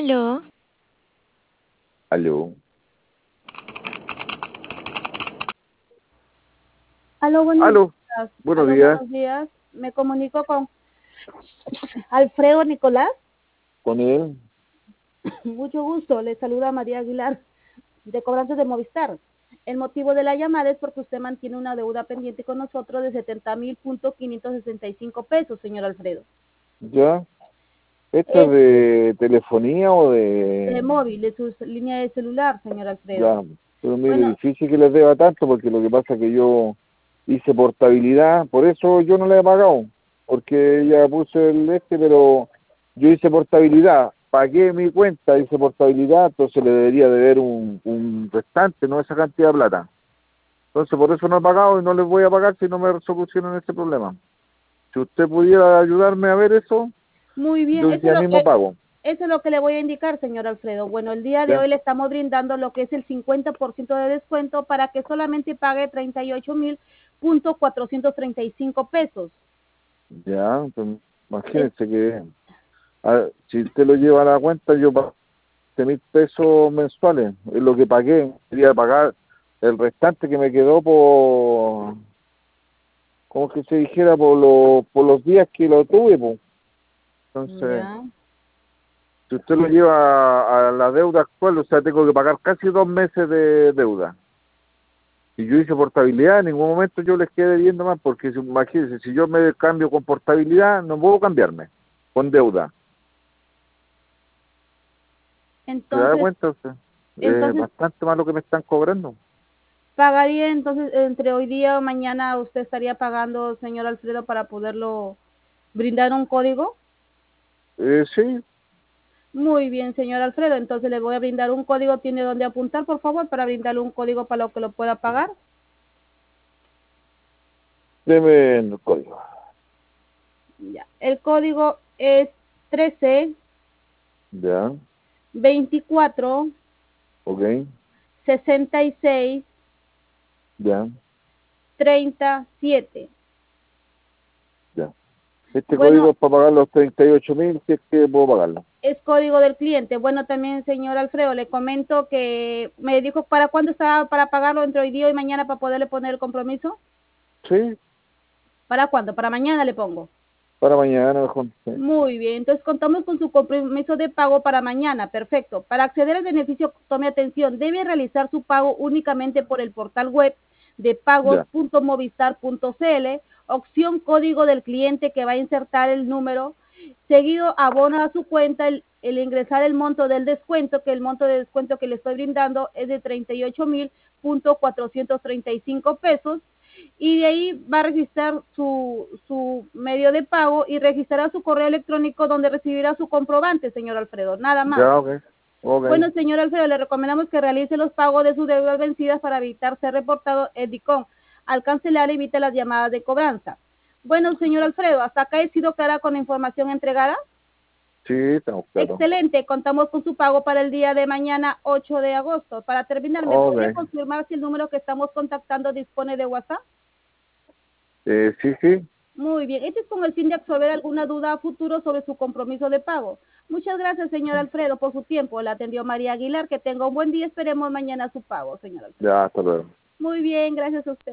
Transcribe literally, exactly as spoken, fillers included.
Aló, Aló, Aló, buenos aló, días. buenos Aló, días, buenos días. Me comunico con Alfredo Nicolás. con él. Mucho gusto. Le saluda María Aguilar, de Cobranzas de Movistar. El motivo de la llamada es porque usted mantiene una deuda pendiente con nosotros de setenta mil punto quinientos sesenta y cinco pesos, señor Alfredo. ¿Ya? ¿Esto es Es de telefonía o de de...? móvil, de su línea de celular, señor Alfredo. Ya, pero mire, Bueno, difícil que les deba tanto porque lo que pasa es que yo hice portabilidad, por eso yo no le he pagado, porque ella puse el este, pero yo hice portabilidad, pagué mi cuenta, hice portabilidad, entonces le debería deber un, un restante, no esa cantidad de plata. Entonces por eso no he pagado y no les voy a pagar si no me solucionan ese problema. Si usted pudiera ayudarme a ver eso, muy bien. yo Eso es ya lo mismo que pago. Eso es lo que le voy a indicar, señor Alfredo. Bueno, el día de ¿Ya? hoy le estamos brindando lo que es el cincuenta por ciento de descuento para que solamente pague treinta y ocho mil punto cuatrocientos treinta y cinco pesos. Ya, pues, Es, imagínense que a- si usted lo lleva a la cuenta, yo pago mil pesos mensuales, es lo que pagué. Quería pagar el restante que me quedó por, como que se dijera, por, los por los días que lo tuve, pues. Entonces, ya. si usted lo lleva a, a la deuda actual, o sea, tengo que pagar casi dos meses de deuda. Y yo hice portabilidad, en ningún momento yo les quedé debiendo más, porque si- imagínense, si yo me cambio con portabilidad, no puedo cambiarme con deuda. ¿Se da Entonces, cuenta usted? Es entonces bastante más lo que me están cobrando. pagaría, entonces, entre hoy día o mañana usted estaría pagando, señor Alfredo, para poderlo brindar un código. Eh, sí, Muy bien, señor Alfredo. Entonces le voy a brindar un código. ¿Tiene dónde apuntar, por favor, para brindarle un código para lo que lo pueda pagar? deme el código. Ya. El código es trece Ya, veinticuatro ok, sesenta y seis ya, treinta y siete. ya. Este código Bueno, es para pagar los treinta y ocho mil, si es que puedo pagarlo. es código del cliente. Bueno, también, señor Alfredo, le comento que me dijo para cuándo estaba para pagarlo, entre hoy día y mañana, para poderle poner el compromiso. Sí, ¿Para cuándo? Para mañana le pongo. para mañana mejor. Sí. Muy bien, entonces contamos con su compromiso de pago para mañana, perfecto. Para acceder al beneficio, tome atención, debe realizar su pago únicamente por el portal web de pagos Ya, punto movistar punto cl, opción código del cliente que va a insertar el número, seguido abona a su cuenta el, el ingresar el monto del descuento, que el monto de descuento que le estoy brindando es de treinta y ocho mil punto cuatrocientos treinta y cinco pesos, y de ahí va a registrar su, su medio de pago y registrará su correo electrónico donde recibirá su comprobante, señor Alfredo, nada más. ya, ok, ok. Bueno, señor Alfredo, le recomendamos que realice los pagos de sus deudas vencidas para evitar ser reportado en DICOM. Al cancelar, evite las llamadas de cobranza. Bueno, señor Alfredo, hasta acá he sido clara con la información entregada. Sí, estamos claros. Excelente, contamos con su pago para el día de mañana, ocho de agosto. Para terminar, ¿me podría Ok. confirmar si el número que estamos contactando dispone de WhatsApp? Eh, sí, sí. Muy bien, este es con el fin de absorber alguna duda a futuro sobre su compromiso de pago. Muchas gracias, señor Alfredo, por su tiempo. La atendió María Aguilar. Que tenga un buen día. Esperemos mañana su pago, señor Alfredo. Ya, hasta luego. Muy bien, gracias a usted.